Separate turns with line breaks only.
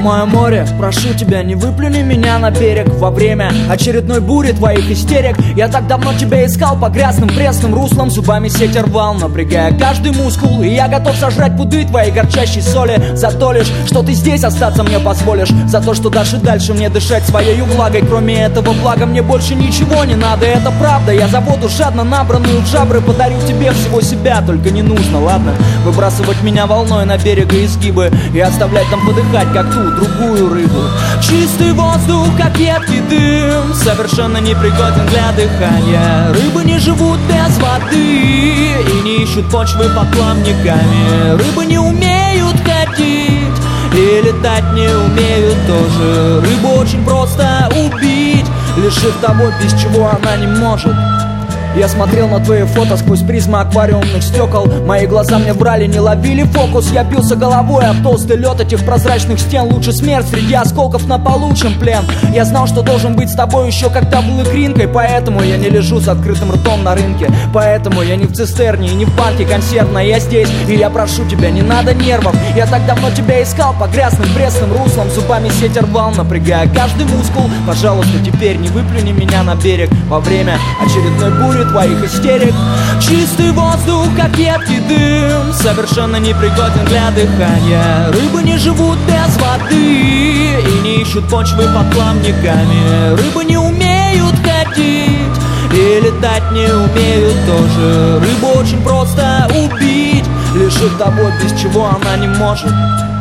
мое море, прошу тебя, не выплюни меня на берег во время очередной бури твоих истерик. Я так давно тебя искал по грязным пресным руслам, зубами сеть рвал, напрягая каждый мускул. И я готов сожрать пуды твоей горчащей соли за то лишь, что ты здесь остаться мне позволишь, за то, что дашь и дальше мне дышать своей влагой. Кроме этого блага мне больше ничего не надо, это правда. Я за воду жадно набранную в жабры подарю тебе всего себя, только не нужно, ладно, выбрасывать меня волной на берег и изгибы и оставлять там подыхать, как ту другую рыбу. Чистый воздух, как едкий дым, совершенно непригоден для дыхания. Рыбы не живут без воды и не ищут почвы под плавниками. Рыбы не умеют ходить и летать не умеют тоже. Рыбу очень просто убить, лишив того, без чего она не может. Я смотрел на твои фото сквозь призмы аквариумных стекол. Мои глаза мне врали, не ловили фокус. Я бился головой об толстый лед этих прозрачных стен. Лучше смерть среди осколков на полу, чем плен. Я знал, что должен быть с тобой еще когда был икринкой. Поэтому я не лежу с открытым ртом на рынке. Поэтому я не в цистерне и не в банке консервной. Я здесь, и я прошу тебя, не надо нервов. Я так давно тебя искал по грязным пресным руслам, зубами сеть рвал, напрягая каждый мускул. Пожалуйста, теперь не выплюни меня на берег во время очередной бури твоих истерик. Чистый воздух, как едкий дым, совершенно непригоден для дыхания. Рыбы не живут без воды и не ищут почвы под плавниками. Рыбы не умеют ходить и летать не умеют тоже. Рыбу очень просто убить, лишив того, без чего она не может.